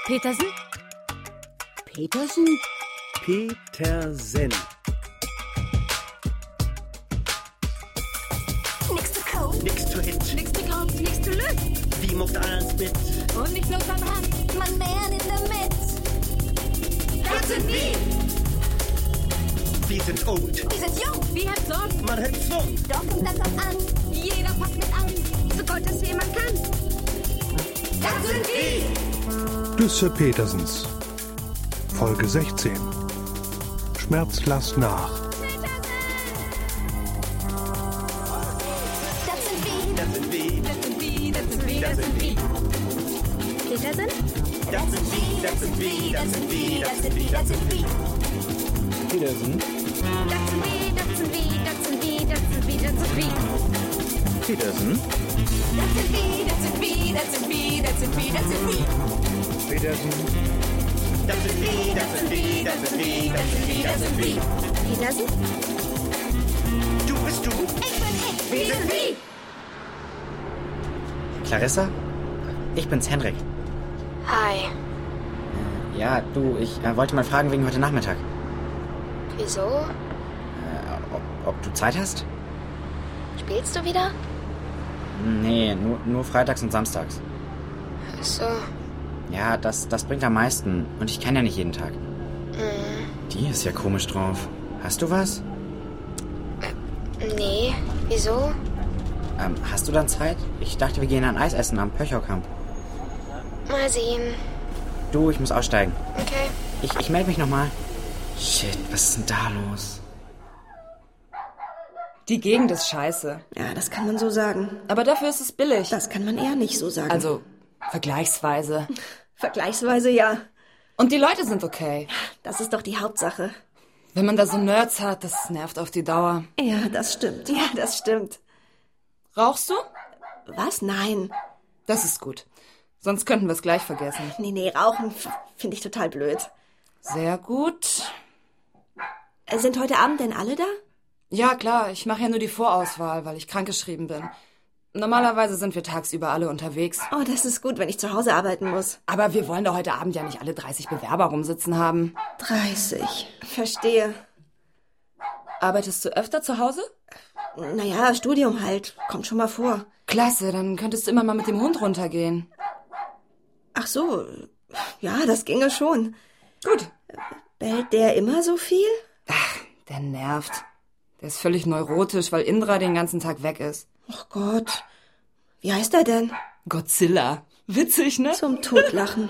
Petersen? Petersen? Petersen. Nix to coat, Nix to hit. nix to count, nix to lift. Die macht alles mit. Und nicht bloß am Rand, man mehr in der Mitte. Das sind wir. Wir sind old. Wir sind jung, wir haben Sorgen. Man hat Schwung. Doch kommt das auch an. Jeder packt mit an, so Gold es jemand kann. Das sind wir. Düsse Petersens. Folge 16. Schmerz lass nach. Das sind wir. Das sind wir. Das sind wir, das sind wir, das sind wir. Petersen? Das sind wir. Das sind wir. Das sind wir. Das sind wir. Das sind wir. Petersen. Das sind wir, das sind wir, das sind wir, das sind wir, das sind wir. Petersen. Das sind wir, das sind wir, das sind wir, das sind wir, das sind wir. Petersen. Das sind wir. Das sind wir. Das sind wir. Das sind wir. Das sind wir. Petersen? Du bist du. Ich bin ich. Wir sind wir. Clarissa? Ich bin's, Henrik. Hi. Ja, du, ich wollte mal fragen wegen heute Nachmittag. Wieso? Ob du Zeit hast? Spielst du wieder? Nee, nur freitags und samstags. Ach so. Ja, das bringt am meisten. Und ich kann ja nicht jeden Tag. Die ist ja komisch drauf. Hast du was? Nee. Wieso? Hast du dann Zeit? Ich dachte, wir gehen ein Eis essen am Pöcherkamp. Mal sehen. Du, ich muss aussteigen. Okay. Ich melde mich nochmal. Shit, was ist denn da los? Die Gegend ist scheiße. Ja, das kann man so sagen. Aber dafür ist es billig. Das kann man eher nicht so sagen. Also, vergleichsweise. Vergleichsweise ja. Und die Leute sind okay. Das ist doch die Hauptsache. Wenn man da so Nerds hat, das nervt auf die Dauer. Ja, das stimmt. Ja, das stimmt. Rauchst du? Was? Nein. Das ist gut. Sonst könnten wir es gleich vergessen. Nee, rauchen finde ich total blöd. Sehr gut. Sind heute Abend denn alle da? Ja, klar. Ich mache ja nur die Vorauswahl, weil ich krankgeschrieben bin. Normalerweise sind wir tagsüber alle unterwegs. Oh, das ist gut, wenn ich zu Hause arbeiten muss. Aber wir wollen da heute Abend ja nicht alle 30 Bewerber rumsitzen haben. 30. Verstehe. Arbeitest du öfter zu Hause? Naja, Studium halt. Kommt schon mal vor. Klasse, dann könntest du immer mal mit dem Hund runtergehen. Ach so. Ja, das ginge schon. Gut. Bellt der immer so viel? Ach, der nervt. Der ist völlig neurotisch, weil Indra den ganzen Tag weg ist. Ach Gott. Wie heißt er denn? Godzilla. Witzig, ne? Zum Totlachen.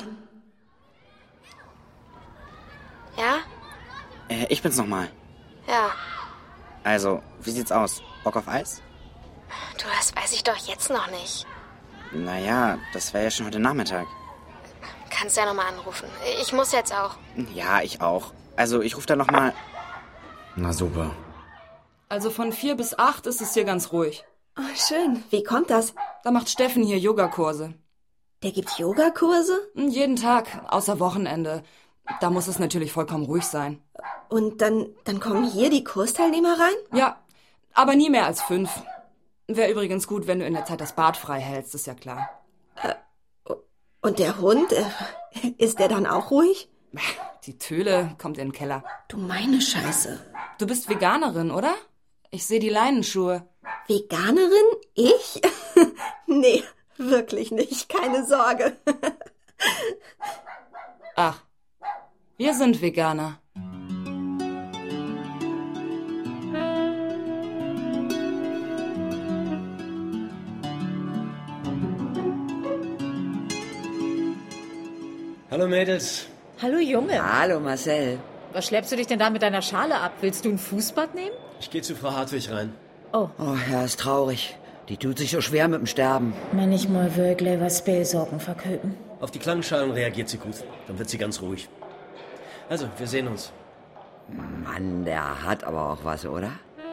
Ja? Ich bin's nochmal. Ja. Also, wie sieht's aus? Bock auf Eis? Du, das weiß ich doch jetzt noch nicht. Naja, das wäre ja schon heute Nachmittag. Kannst ja nochmal anrufen. Ich muss jetzt auch. Ja, ich auch. Also, ich rufe dann nochmal. Na super. Also von 4 bis 8 ist es hier ganz ruhig. Oh, schön. Wie kommt das? Da macht Steffen hier Yogakurse. Der gibt Yogakurse? Jeden Tag, außer Wochenende. Da muss es natürlich vollkommen ruhig sein. Und dann kommen hier die Kursteilnehmer rein? Ja, aber nie mehr als 5. Wäre übrigens gut, wenn du in der Zeit das Bad frei hältst, ist ja klar. Und der Hund, ist der dann auch ruhig? Die Töle kommt in den Keller. Du meine Scheiße. Du bist Veganerin, oder? Ich sehe die Leinenschuhe. Veganerin? Ich? Nee, wirklich nicht. Keine Sorge. Ach, wir sind Veganer. Hallo Mädels. Hallo Junge. Hallo Marcel. Was schleppst du dich denn da mit deiner Schale ab? Willst du ein Fußbad nehmen? Ich gehe zu Frau Hartwig rein. Oh. Oh, ja, ist traurig. Die tut sich so schwer mit dem Sterben. Manchmal wirklich was Spillsorgen verköpen. Auf die Klangschalen reagiert sie gut. Dann wird sie ganz ruhig. Also, wir sehen uns. Mann, der hat aber auch was, oder?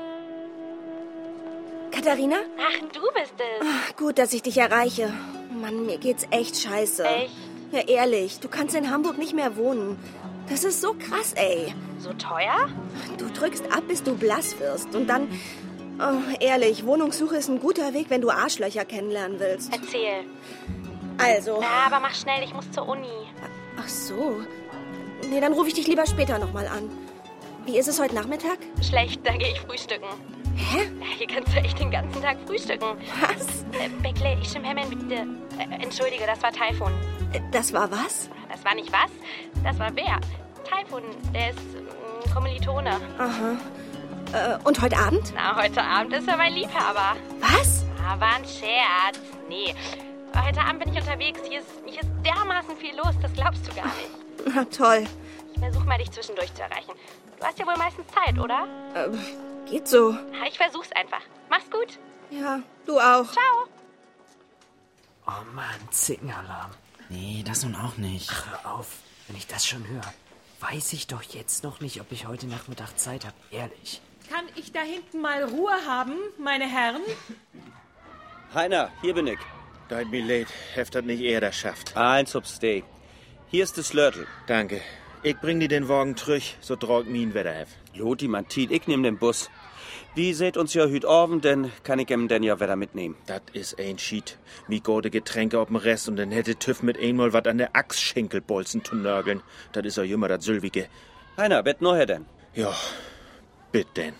Katharina? Ach, du bist es. Ach, gut, dass ich dich erreiche. Mann, mir geht's echt scheiße. Echt? Ja, ehrlich, du kannst in Hamburg nicht mehr wohnen. Das ist so krass, ey. So teuer? Du drückst ab, bis du blass wirst. Und dann... Oh, ehrlich, Wohnungssuche ist ein guter Weg, wenn du Arschlöcher kennenlernen willst. Erzähl. Also... Na, aber mach schnell, ich muss zur Uni. Ach so. Nee, dann rufe ich dich lieber später nochmal an. Wie ist es heute Nachmittag? Schlecht, da gehe ich frühstücken. Hä? Hier kannst du echt den ganzen Tag frühstücken. Was? Bekle, ich stimme Hermann bitte. Entschuldige, das war Taifun. Das war was? Das war nicht was, das war wer? Taifun, der ist Kommilitone. Aha. Und heute Abend? Na, heute Abend ist er mein Liebhaber. Was? War ein Scherz. Nee. Heute Abend bin ich unterwegs. Hier ist dermaßen viel los, das glaubst du gar nicht. Na toll. Ich versuche mal, dich zwischendurch zu erreichen. Du hast ja wohl meistens Zeit, oder? Geht so. Ich versuch's einfach. Mach's gut. Ja, du auch. Ciao. Oh Mann, Zickenalarm. Nee, das nun auch nicht. Ach, hör auf. Wenn ich das schon höre, weiß ich doch jetzt noch nicht, ob ich heute Nachmittag Zeit habe. Ehrlich. Kann ich da hinten mal Ruhe haben, meine Herren? Heiner, hier bin ich. Deit mir leid, heft hat nicht eher das schafft. Eins obsteh. Hier ist das Lörtel. Danke. Ich bring dir den Wagen zurück, so trag mir ein Wetter hef. Loti, man tiet, ich nehm den Bus. Wie seht uns ja hüt Abend, denn kann ich ihm denn ja wieder mitnehmen. Dat is ein Schied. Wie gute Getränke auf dem Rest und dann hätte TÜV mit einmal wat an der Achsschenkelbolzen zu nörgeln. Dat is ja jümmer dat Sülwige. Heiner, bet noch her denn? Ja, bitt denn.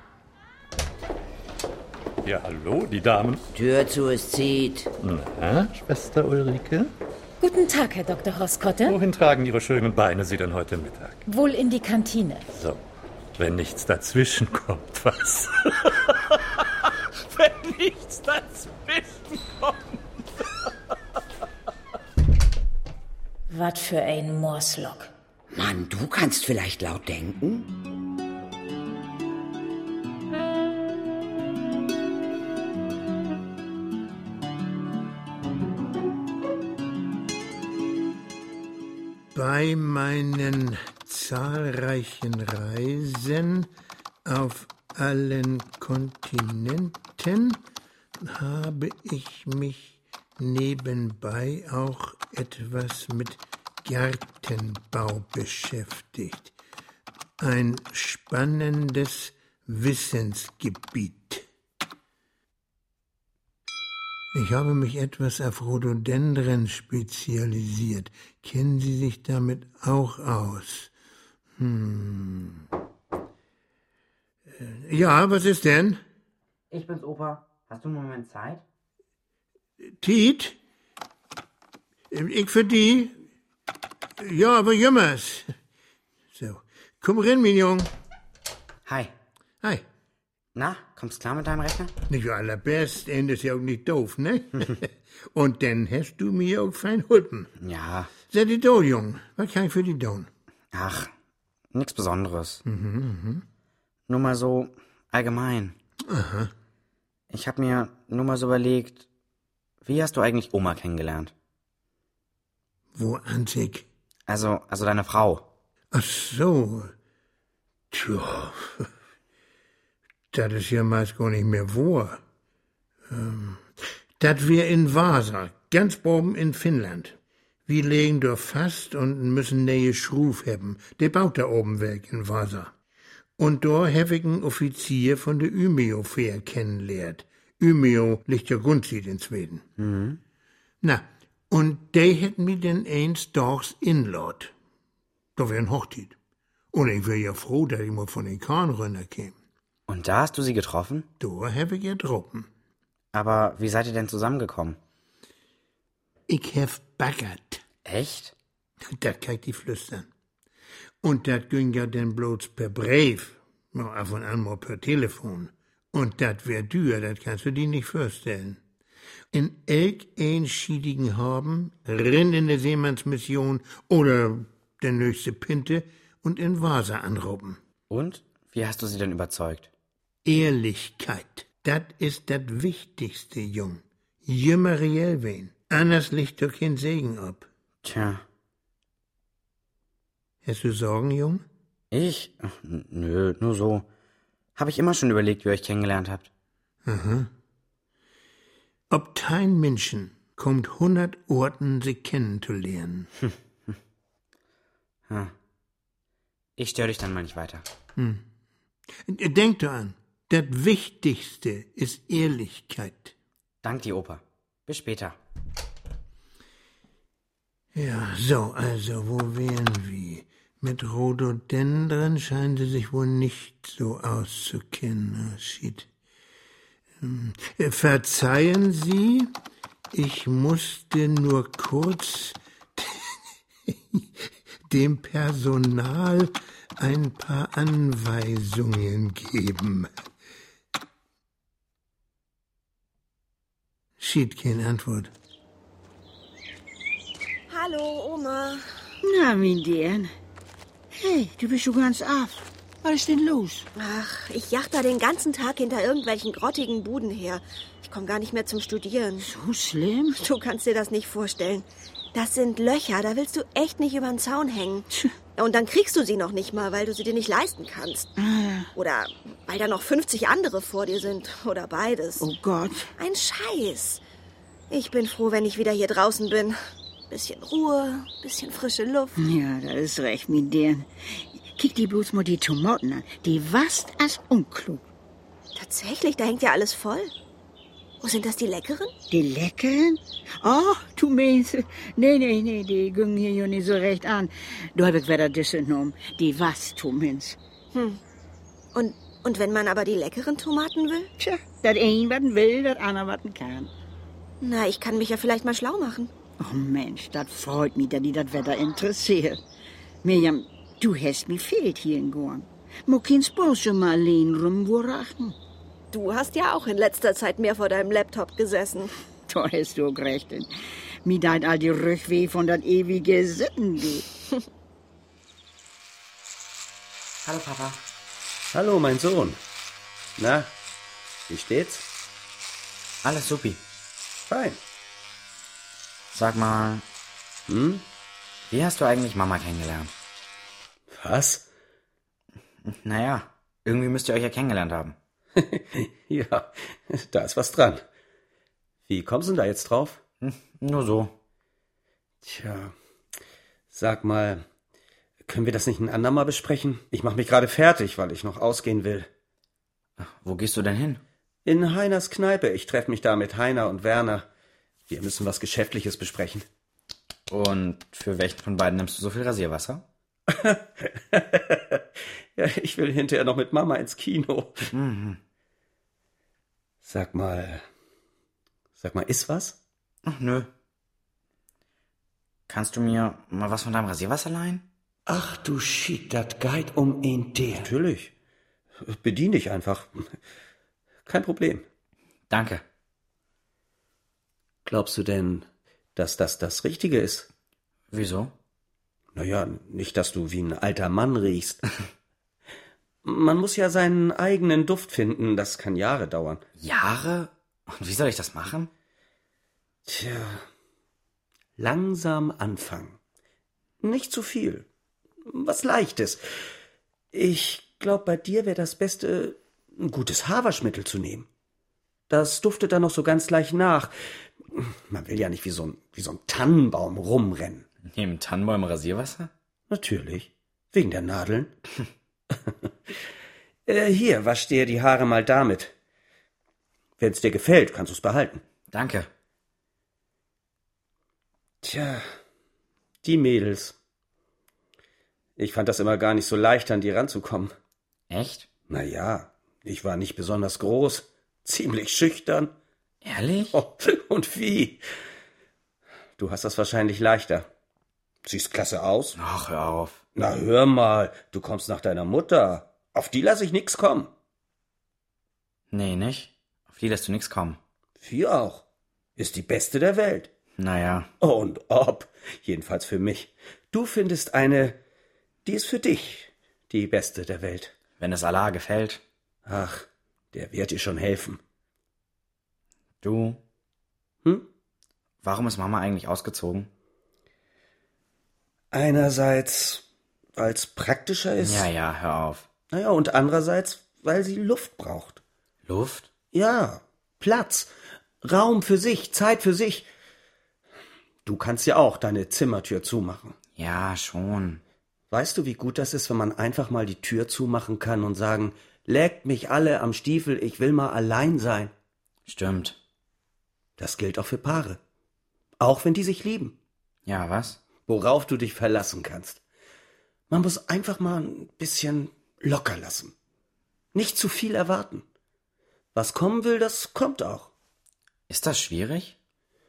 Ja, hallo, die Damen. Tür zu, es zieht. Na, Schwester Ulrike? Guten Tag, Herr Dr. Hoskotte. Wohin tragen Ihre schönen Beine Sie denn heute Mittag? Wohl in die Kantine. So, wenn nichts dazwischen kommt, was? Wenn nichts dazwischen kommt. Was für ein Morslock. Mann, du kannst vielleicht laut denken? Bei meinen zahlreichen Reisen auf allen Kontinenten habe ich mich nebenbei auch etwas mit Gartenbau beschäftigt. Ein spannendes Wissensgebiet. Ich habe mich etwas auf Rhododendren spezialisiert. Kennen Sie sich damit auch aus? Ja, was ist denn? Ich bin's, Opa. Hast du einen Moment Zeit? Tiet? Ich für die? Ja, aber jümmers. So, komm rein, mein Jung. Hi. Hi. Na, kommst klar mit deinem Rechner? Nicht allerbest, ist ja auch nicht doof, ne? Und dann hast du mir auch fein hulpen. Ja. Sei die do, Jung. Was kann ich für die tun? Ach, nix Besonderes. Nur mal so allgemein. Aha. Ich hab mir nur mal so überlegt, wie hast du eigentlich Oma kennengelernt? Wo, Anzig? Also deine Frau. Ach so. Tja, das ist ja meist gar nicht mehr wahr. Das wär in Vasa, ganz oben in Finnland. Wir legen dort fast und müssen neue Schruf haben. Der baut da oben weg in Vasa. Und da hab ich einen Offizier von der Umeå-Fähr kennenlernt. Umeå liegt ja günstig in Schweden. Na, und die hätten mir denn eins Tags inlad. Da wär ein Hochzeit. Und ich wär ja froh, dass ich mal von den Kahn runterkäme. Und da hast du sie getroffen? Da hab ich getroffen. Aber wie seid ihr denn zusammengekommen? Ich hab baggert. Echt? Das kann ich die flüstern. Und das ging ja dann bloß per Brief, noch ab und an mal per Telefon. Und das wär dür, das kannst du dir nicht vorstellen. In einschiedigen Haben, renn in der Seemannsmission oder der nächste Pinte und in Vasa anrauben. Und? Wie hast du sie denn überzeugt? Ehrlichkeit, das ist das Wichtigste, Jung. Jümmer reell wen. Anders liegt doch kein Segen ab. Tja. Hast du Sorgen, Jung? Ich? Ach, nö, nur so. Hab ich immer schon überlegt, wie ihr euch kennengelernt habt. Aha. Ob dein Menschen kommt 100 Orten, sie kennenzulernen. Ich störe dich dann mal nicht weiter. Denk daran, das Wichtigste ist Ehrlichkeit. Dank dir, Opa. Bis später. Ja, so, also, wo wären wir? Mit Rhododendren scheinen Sie sich wohl nicht so auszukennen. Shit. Verzeihen Sie, ich musste nur kurz dem Personal ein paar Anweisungen geben. Shit, keine Antwort. Hallo, Oma. Na, Mindien. Hey, du bist schon ganz af. Was ist denn los? Ach, ich jach da den ganzen Tag hinter irgendwelchen grottigen Buden her. Ich komme gar nicht mehr zum Studieren. So schlimm? Du kannst dir das nicht vorstellen. Das sind Löcher, da willst du echt nicht über den Zaun hängen. Und dann kriegst du sie noch nicht mal, weil du sie dir nicht leisten kannst. Oder weil da noch 50 andere vor dir sind. Oder beides. Oh Gott. Ein Scheiß. Ich bin froh, wenn ich wieder hier draußen bin. Bisschen Ruhe, bisschen frische Luft. Ja, das ist recht, Mindien. Kick dir bloß mal die Tomaten an. Die wast als unklug. Tatsächlich, da hängt ja alles voll. Wo sind das, die Leckeren? Die Leckeren? Oh, du meinst... Nee, die gingen hier ja nicht so recht an. Du hab ich wieder das genommen. Die was, du meinst. Und wenn man aber die leckeren Tomaten will? Tja, das ein was will, das andere was kann. Na, ich kann mich ja vielleicht mal schlau machen. Oh Mensch, das freut mich, dass die das Wetter interessiert. Mirjam, du hast mich fehlt hier in Gorn. Mokins bloß schon mal allein rumwurachen. Du hast ja auch in letzter Zeit mehr vor deinem Laptop gesessen. Da hast du auch recht. Mir deit all die Rückweh von dat ewige Sitten, du. Hallo, Papa. Hallo, mein Sohn. Na, wie steht's? Alles supi. Fein. Sag mal, wie hast du eigentlich Mama kennengelernt? Was? Naja, irgendwie müsst ihr euch ja kennengelernt haben. Ja, da ist was dran. Wie kommst du denn da jetzt drauf? Nur so. Tja, sag mal, können wir das nicht ein andermal besprechen? Ich mach mich gerade fertig, weil ich noch ausgehen will. Wo gehst du denn hin? In Heiners Kneipe. Ich treffe mich da mit Heiner und Werner. Wir müssen was Geschäftliches besprechen. Und für welchen von beiden nimmst du so viel Rasierwasser? Ja, ich will hinterher noch mit Mama ins Kino. Sag mal, ist was? Ach, nö. Kannst du mir mal was von deinem Rasierwasser leihen? Ach du Shit, dat geht um ein der. Natürlich. Bedien dich einfach. Kein Problem. Danke. Glaubst du denn, dass das Richtige ist? Wieso? Naja, nicht, dass du wie ein alter Mann riechst. Man muss ja seinen eigenen Duft finden, das kann Jahre dauern. Jahre? Und wie soll ich das machen? Tja, langsam anfangen. Nicht zu viel. Was Leichtes. Ich glaube, bei dir wäre das Beste, ein gutes Haarwaschmittel zu nehmen. Das duftet dann noch so ganz leicht nach. Man will ja nicht wie so ein Tannenbaum rumrennen. Neben Tannenbaum Rasierwasser? Natürlich. Wegen der Nadeln. Hier, wasch dir die Haare mal damit. Wenn's dir gefällt, kannst du's behalten. Danke. Tja, die Mädels. Ich fand das immer gar nicht so leicht, an die ranzukommen. Echt? Naja, ich war nicht besonders groß, ziemlich schüchtern. Ehrlich? Oh, und wie? Du hast das wahrscheinlich leichter. Siehst klasse aus. Ach, hör auf. Na, hör mal, du kommst nach deiner Mutter. Auf die lasse ich nix kommen. Nee, nicht? Auf die lässt du nix kommen. Wie auch. Ist die beste der Welt. Naja. Und ob. Jedenfalls für mich. Du findest eine, die ist für dich die beste der Welt. Wenn es Allah gefällt. Ach, der wird dir schon helfen. Du? Warum ist Mama eigentlich ausgezogen? Einerseits, weil es praktischer ist. Ja, hör auf. Naja, und andererseits, weil sie Luft braucht. Luft? Ja, Platz, Raum für sich, Zeit für sich. Du kannst ja auch deine Zimmertür zumachen. Ja, schon. Weißt du, wie gut das ist, wenn man einfach mal die Tür zumachen kann und sagen, leckt mich alle am Stiefel, ich will mal allein sein. Stimmt. Das gilt auch für Paare. Auch wenn die sich lieben. Ja, was? worauf du dich verlassen kannst. Man muss einfach mal ein bisschen locker lassen. Nicht zu viel erwarten. Was kommen will, das kommt auch. Ist das schwierig?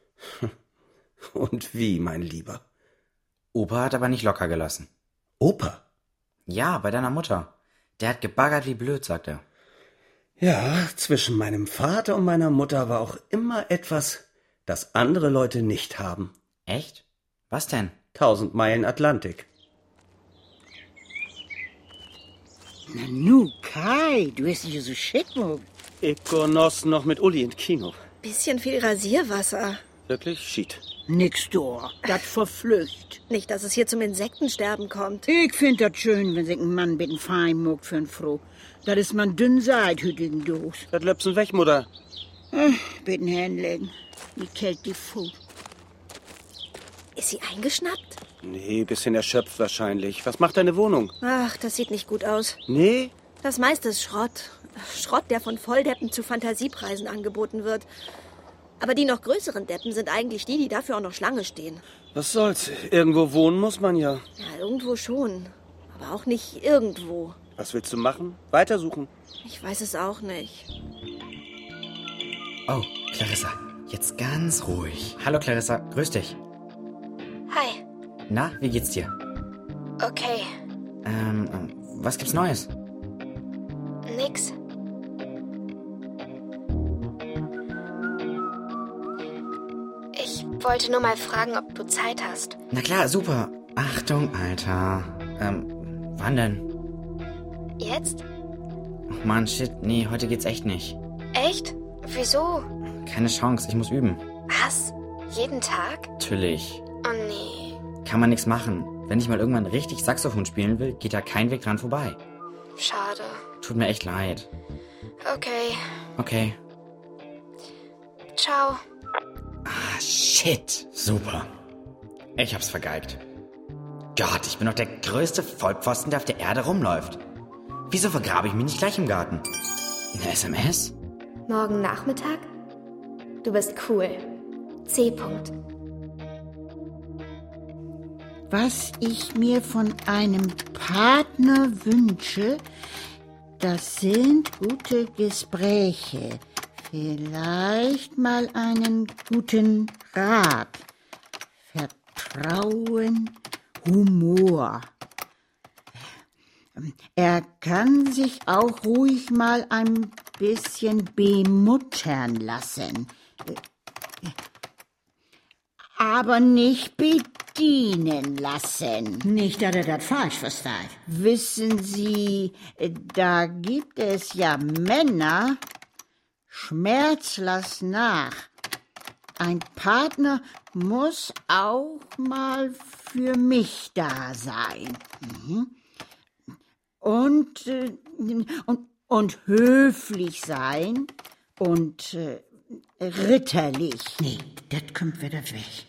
Und wie, mein Lieber? Opa hat aber nicht locker gelassen. Opa? Ja, bei deiner Mutter. Der hat gebaggert wie blöd, sagt er. Ja, zwischen meinem Vater und meiner Mutter war auch immer etwas, das andere Leute nicht haben. Echt? Was denn? 1000 Meilen Atlantik. Na nu, Kai, du hast dich ja so schick, Muck. Ich genoss noch mit Uli ins Kino. Bisschen viel Rasierwasser. Wirklich schied. Nix da, das verflücht. Nicht, dass es hier zum Insektensterben kommt. Ich find das schön, wenn sich ein Mann mit einem Fein muckt für ein Froh. Das ist man dünn seid, hütigen Dos. Das löpsen weg, Mutter. Bitten hinlegen. Die Kälte die Fuß. Ist sie eingeschnappt? Nee, bisschen erschöpft wahrscheinlich. Was macht deine Wohnung? Ach, das sieht nicht gut aus. Nee? Das meiste ist Schrott. Schrott, der von Volldeppen zu Fantasiepreisen angeboten wird. Aber die noch größeren Deppen sind eigentlich die dafür auch noch Schlange stehen. Was soll's? Irgendwo wohnen muss man ja. Ja, irgendwo schon. Aber auch nicht irgendwo. Was willst du machen? Weitersuchen? Ich weiß es auch nicht. Oh, Clarissa, jetzt ganz ruhig. Hallo Clarissa, grüß dich. Hi. Na, wie geht's dir? Okay. Was gibt's Neues? Nix. Ich wollte nur mal fragen, ob du Zeit hast. Na klar, super. Achtung, Alter. Wann denn? Jetzt? Ach Mann, shit, nee, heute geht's echt nicht. Echt? Wieso? Keine Chance, ich muss üben. Was? Jeden Tag? Natürlich. Oh nee. Kann man nichts machen. Wenn ich mal irgendwann richtig Saxophon spielen will, geht da kein Weg dran vorbei. Schade. Tut mir echt leid. Okay. Okay. Ciao. Ah, shit. Super. Ich hab's vergeigt. Gott, ich bin doch der größte Vollpfosten, der auf der Erde rumläuft. Wieso vergrabe ich mich nicht gleich im Garten? Eine SMS? Morgen Nachmittag? Du bist cool. C. Was ich mir von einem Partner wünsche, das sind gute Gespräche. Vielleicht mal einen guten Rat. Vertrauen, Humor. Er kann sich auch ruhig mal ein bisschen bemuttern lassen. Aber nicht bedienen lassen. Nicht, dass er das falsch versteht. Wissen Sie, da gibt es ja Männer. Schmerz lass nach. Ein Partner muss auch mal für mich da sein. Und höflich sein und ritterlich. Nee, das kommt wieder weg.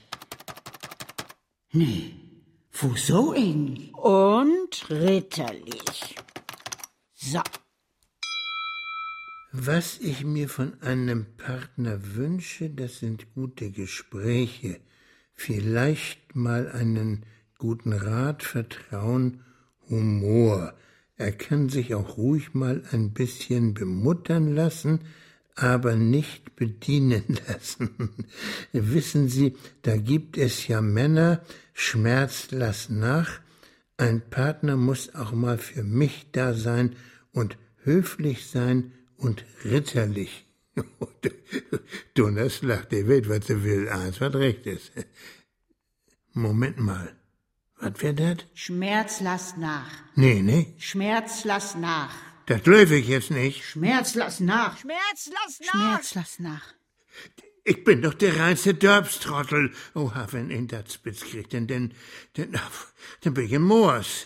Nee, wo so eng? Und ritterlich. So. Was ich mir von einem Partner wünsche, das sind gute Gespräche, vielleicht mal einen guten Rat, Vertrauen, Humor. Er kann sich auch ruhig mal ein bisschen bemuttern lassen, aber nicht bedienen lassen. Wissen Sie, da gibt es ja Männer, Schmerz lass nach, ein Partner muss auch mal für mich da sein und höflich sein und ritterlich. Donners lacht, der weiß, was er will, eins, was recht ist. Moment mal, was wär das? Schmerz lass nach. Nee. Schmerz lass nach. Das läuft ich jetzt nicht. Schmerz lass nach. Schmerz lass nach. Schmerz lass nach. Ich bin doch der reinste Dörbstrottel. Oha, wenn ihn das spitz kriegt, dann bin ich im Moors.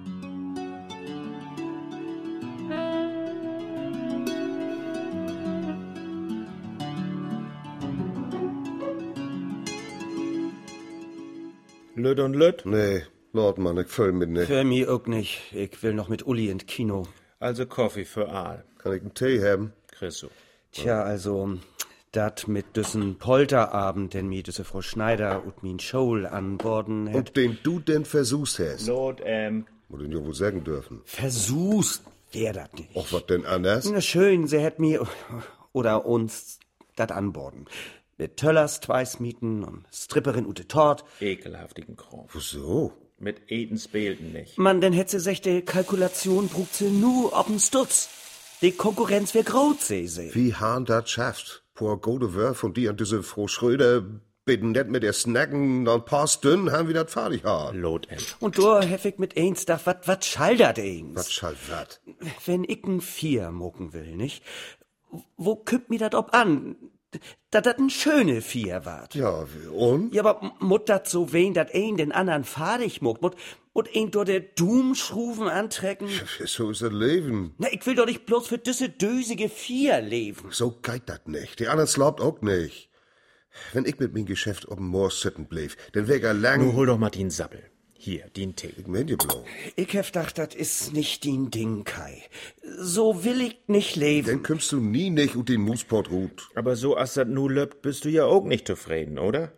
Lüt und Lüt? Nee, Lord, Mann, ich fühl mit nicht. Für mich auch nicht. Ich will noch mit Uli ins Kino. Also Kaffee für Aal. Kann ich einen Tee haben? Kriegst du. Tja, also, dat mit düssen Polterabend, den mi düsse Frau Schneider und min Scholl anborden hätt. Und den du denn versuchst hast. Lord, Muss ich ja wohl sagen dürfen. Versuchst wär dat nicht. Och, was denn anders? Na schön, sie hätt mir oder uns dat anborden. Mit Töllers Twice-Mieten und Stripperin ute Tort. Ekelhaftigen Kram. Wieso? Mit Eten spielten nicht. Man, denn hätt sie sich die Kalkulation brucht sie nur ob'n Stutz. Die Konkurrenz wär groß, sie. Wie han dat schafft? Poor gode Wörf und die an diese Frau Schröder bitten net mit der Snacken, dann paar Stunden haben wir dat fertig haben. Lot Und da hef ich mit eins da, wat schaldert eins? Was schall wat? Wenn ich n 4 mucken will, nicht? Wo kümmt mi dat ob an? Dat ein schöne 4 wart. Ja, und? Ja, aber mut dat so wen, dat ein den anderen fadig muckt, mut ein durch der Doomschruven antrecken? So ist das Leben. Na, ich will doch nicht bloß für diese dösige 4 leben. So geht dat nicht. Die anderen slaubt auch nicht. Wenn ich mit mein Geschäft ob'n Moor sitten blieb, dann wär ich lang... Nun hol doch mal den Sabbel. Hier, den Tee. Ich mein dir blau. Ich hef gedacht, dat is nicht din Ding, Kai. So will ich nicht leben. Dann kommst du nie nicht ut den Moosport rut. Aber so as dat nu löbt, bist du ja auch nicht zufrieden, oder?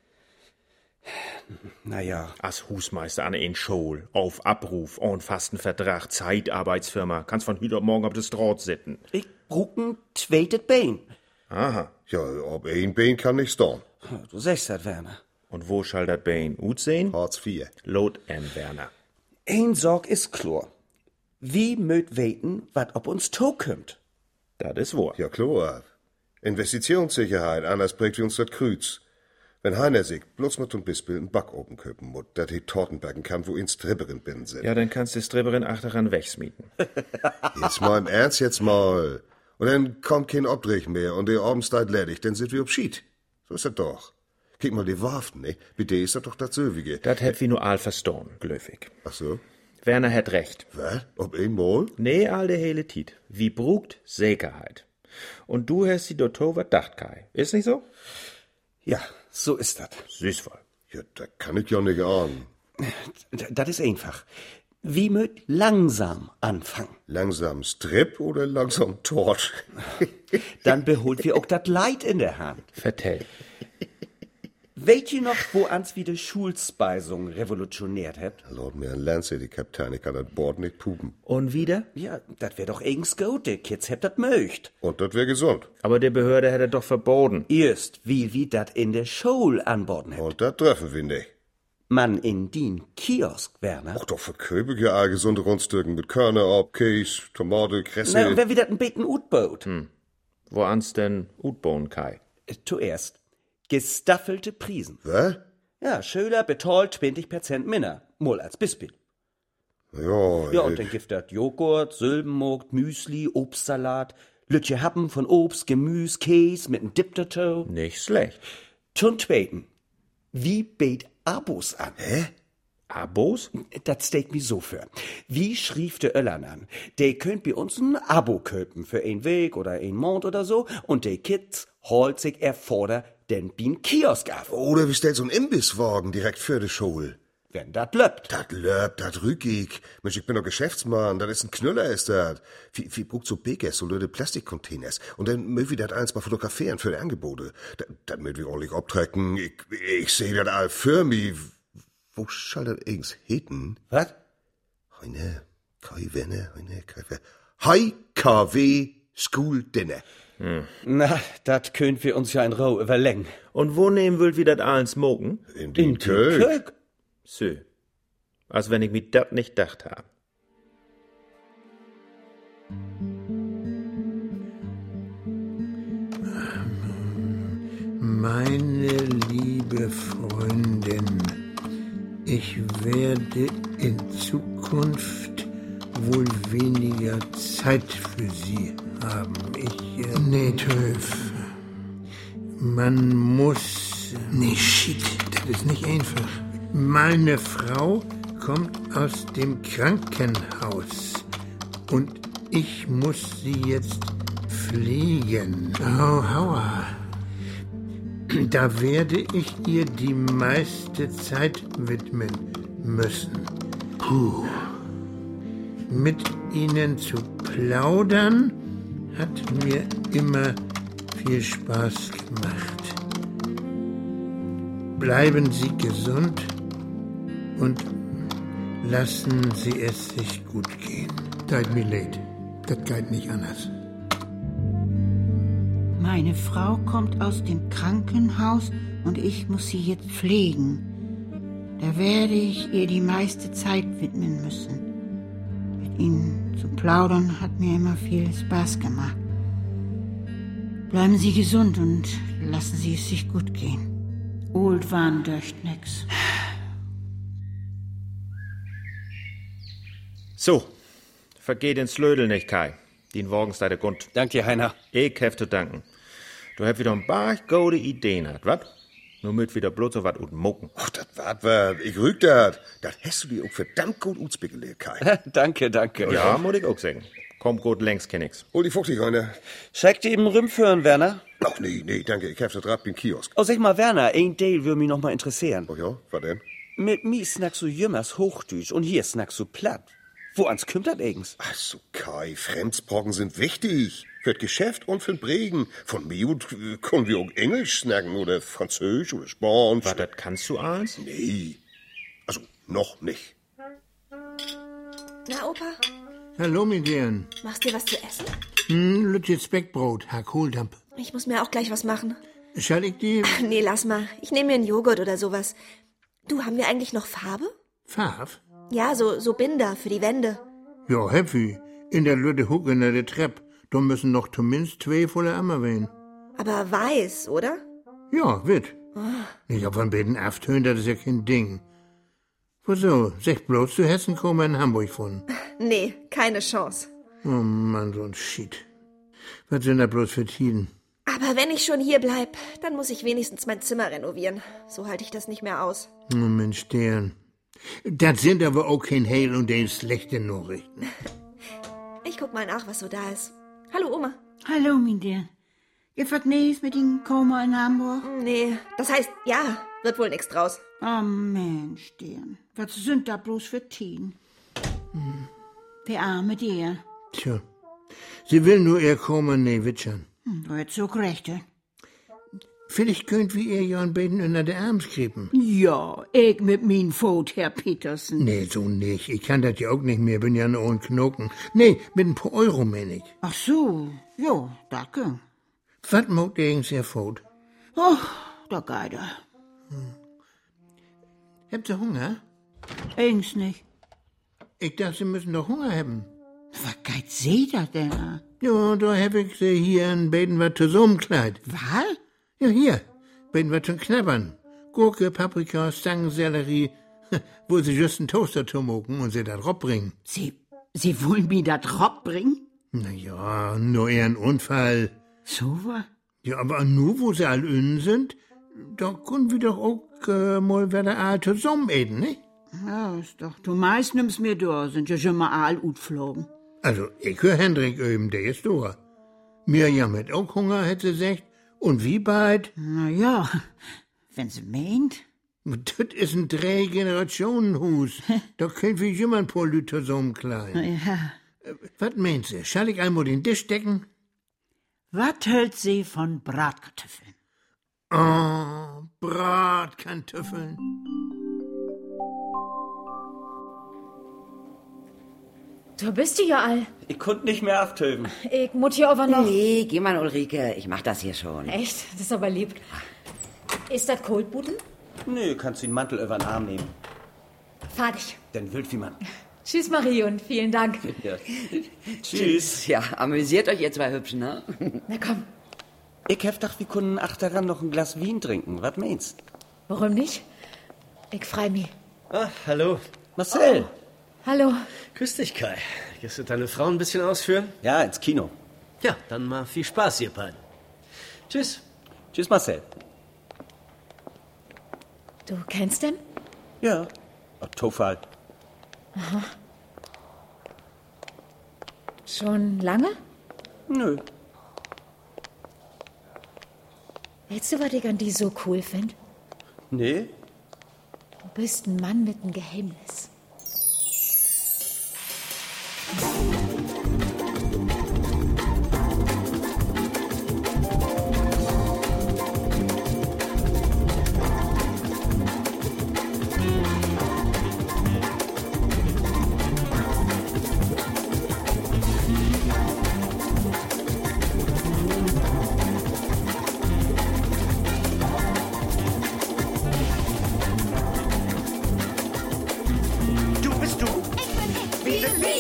Naja. Als Husmeister an ein School, auf Abruf, ohne fasten Vertrag, Zeitarbeitsfirma, kannst von heute auf morgen auf das Draht sitten. Ich brauch ein zweites Bein. Aha. Ja, ob ein Bein kann nicht stehen. Du sagst das, Werner. Und wo schall dat Bein ut sehen? Hartz IV. Lot Werner. Ein Sorg is klar. Wie möt weten, wat ob uns tokommt? Dat is wahr. Ja, klar. Investitionssicherheit, anders prägt wir uns das Kreuz. Wenn Heiner sich bloß mit dem Bispel einen Backofen köpen muss, dat die Torten backen kann, wo ihn Stripperin binnen sind. Ja, dann kannst du Stripperin achteran wegsmieten. Jetzt mal im Ernst, jetzt mal. Und dann kommt kein Obdrich mehr und der Abendszeit ledig, dann sind wir auf Schied. So ist das doch. Kick mal die Waffen, ne? Bitte ist das doch das Sövige. Dat hätt wie nur all verstohn, glöfig. Ach so? Werner hätt recht. Was? Ob einmal? Nee, all de hele Tiet. Wie brugt Sicherheit. Und du hast die Dotto wat dacht, Kai. Ist nicht so? Ja, so ist das. Süßvoll. Ja, da kann ich ja nicht ahnen. Das ist einfach. Wie möt langsam anfangen? Langsam Strip oder langsam Tort? Dann beholt wir auch dat Leid in der Hand. Vertell. Weht ihr noch, wo ans wieder Schulspeisung revolutioniert hat? Lord mir ein Lanze, die Kapitän, ich kann das Bord nicht pupen. Und wieder? Ja, dat wär doch eigens gut, die Kids hätt dat möcht. Und das wär gesund. Aber der Behörde hätte doch verboten. Erst, wie dat in der Schule anborden hätt. Und das treffen wir nicht. Man in den Kiosk, Werner. Ach, doch verköpe ich ja all gesunde Rundstücken mit Körner ab, Käse, Tomate, Kresse. Na, und wer wieder ein beten Utboot? Wo ans denn Utbohn, Kai? Zuerst. Gestaffelte Prisen. Was? Ja, Schöler betalt 20% Minna. Mal als Bispel. Ja, und dann gibt dat Joghurt, Sülbenmogt, Müsli, Obstsalat, Lütje Happen von Obst, Gemüse, Käse mit einem Dip dazu. Nicht schlecht. Zum Zweiten. Wie bet Abos an? Hä? Abos? Das steht mir so für. Wie schrieb der Öllern an? Die könnt bei uns ein Abo köpen für ein Weg oder ein Monat oder so und die Kids holt sich erforder den bin Kiosk auf. Oder wie stellt so ein Imbisswagen direkt für die Schule? Wenn dat löppt. Dat rückig. Mensch, ich bin doch Geschäftsmann, das ist ein Knüller, ist das. Wie brucht so Bekers, so Leute Plastikcontainers. Und dann mögen wir das eins mal fotografieren für die Angebote. Dann mögen wir ordentlich abtrecken. Ich seh das all für mich. Wo schall das eigens heten? Was? Heine KW School Dinner. Na, dat könnt wir uns ja in Roh überlegen. Und wo nehmen wollt wir dat allen smoken? In den Kölk. So. Als wenn ich mir dat nicht dacht hab. Meine liebe Freundin, ich werde in Zukunft wohl weniger Zeit für Sie haben. Nee, Töf. Man muss... Nee, shit, das ist nicht einfach. Meine Frau kommt aus dem Krankenhaus und ich muss sie jetzt pflegen. Oh, Hauer. Da werde ich ihr die meiste Zeit widmen müssen. Puh. Mit Ihnen zu plaudern hat mir immer viel Spaß gemacht. Bleiben Sie gesund und lassen Sie es sich gut gehen. Tut mir leid, das geht nicht anders. Meine Frau kommt aus dem Krankenhaus und ich muss sie jetzt pflegen. Da werde ich ihr die meiste Zeit widmen müssen. Mit Ihnen zu plaudern hat mir immer viel Spaß gemacht. Bleiben Sie gesund und lassen Sie es sich gut gehen. Old waren döcht nix. So, vergeht ins Lödel nicht, Kai. Den Wagens da der Grund. Dank dir, Heiner. Ich hef zu danken. Du hast wieder ein paar gute Ideen hat, wat? Nur mit wieder bloß so wat und mucken. Ach, das wart wat. Ich rüg dat. Das hast du dir auch verdammt gut utspekuliert, Kai. Danke. Ja, muss ich auch sagen. Komm gut längs, kenn ich's. Hol die Fuchtig, Heiner. Schickt dir eben rumführen, Werner? Ach, nee, danke. Ich hab das Rad beim Kiosk. Oh, sag mal, Werner, ein Deal würde mich noch mal interessieren. Oh ja, was denn? Mit mir snackst du jümmers Hochdeutsch und hier snackst du platt. Wo ans kümmt das eigens? Ach so, Kai, Fremdsprachen sind wichtig. Für das Geschäft und für den Bregen. Von mir können wir auch Englisch snacken oder Französisch oder Spanisch. Was, das kannst du eins? Nee. Also, noch nicht. Na, Opa, Hallo, mit denen. machst dir was zu essen? Lütjes Speckbrot, Herr Kohldampf. Ich muss mir auch gleich was machen. Soll ich die... Ach, nee, lass mal. Ich nehme mir einen Joghurt oder sowas. Du, haben wir eigentlich noch Farbe? Farbe? Ja, so Binder für die Wände. Ja, Heffi. In der Lütte Huck in der Treppe. Da müssen noch zumindest 2 volle Ammer wehen. Aber weiß, oder? Ja, wird. Ich hab von beiden Aftönen, das ist ja kein Ding. Wieso? Sag bloß, du Hessen kommen in Hamburg von. Nee, keine Chance. Oh Mann, so ein Shit. Was sind da bloß für Tiden? Aber wenn ich schon hier bleib, dann muss ich wenigstens mein Zimmer renovieren. So halte ich das nicht mehr aus. Oh Mensch, deren. Das sind aber auch kein Heil und den schlechte Nachrichten. Ich guck mal nach, was so da ist. Hallo, Oma. Hallo, mein Dear. Ihr verknäst mit den Koma in Hamburg? Nee, das heißt, ja, wird wohl nix draus. Oh Mensch, Dear. Was sind da bloß für Tien? Der arme Dear. Tja, sie will nur ihr kommen, nee, witschern. Du hättest so gerecht, eh? Vielleicht könnt wir ihr ja ein beiden unter der Arm kriegen. Ja, ich mit min Fot, Herr Petersen. Nee, so nicht. Ich kann das ja auch nicht mehr, bin ja nur ein Knochen. Nee, mit ein paar Euro meine ich. Ach so, ja, danke. Was macht ihr Ihr Fot? Oh, da geht er. Habt ihr Hunger? Eigens nicht. Ich dachte, Sie müssen doch Hunger haben. Was geht sie da denn? Ja, da hab ich sie hier ein beiden was zusammenkleid. Was? Ja, hier. Beiden was zum Knabbern. Gurke, Paprika, Stangen, Sellerie. Wo sie just einen Toaster zumoken und sie da drauf bringen. Sie wollen mir da drauf bringen? Na ja, nur eher ein Unfall. So was? Ja, aber nur wo sie all innen sind, da können wir doch auch mal wieder all zusammen eten, nicht? Ja, ist doch. Du meist nimmst mir da, sind ja schon mal all utflogen. Also, ich hör Hendrik üben, der ist da. Mirjam hat auch Hunger, hat sie gesagt. Und wie bald? Na ja, wenn sie meint. Das ist ein 3-Generationen-Hus. Da können wir immer ein paar Leute zusammenkleiden. Ja. Was meint sie? Soll ich einmal den Tisch decken? Was hält sie von Bratkartoffeln? Oh, Bratkartoffeln. Du bist ja all. Ich konnte nicht mehr auftöben. Ich muss hier aber noch... Nee, geh mal, Ulrike. Ich mach das hier schon. Echt? Das ist aber lieb. Ist das Kohlbuden? Nö, kannst du den Mantel über den Arm nehmen. Fahr dich. Denn wild wie man. Tschüss, Marie, und vielen Dank. Ja. Tschüss. Ja, amüsiert euch ihr zwei Hübschen, ne? Na komm. Ich hab gedacht, wir können achteran noch ein Glas Wein trinken. Was meinst? Warum nicht? Ich freu mich. Ah, hallo. Marcel. Hallo. Grüß dich, Kai. Gehst du deine Frau ein bisschen ausführen? Ja, ins Kino. Ja, dann mal viel Spaß, ihr beiden. Tschüss. Tschüss, Marcel. Du kennst den? Ja. Tofal. Aha. Schon lange? Nö. Weißt du, was ich an die so cool finde? Nee. Du bist ein Mann mit einem Geheimnis. wie sind wie?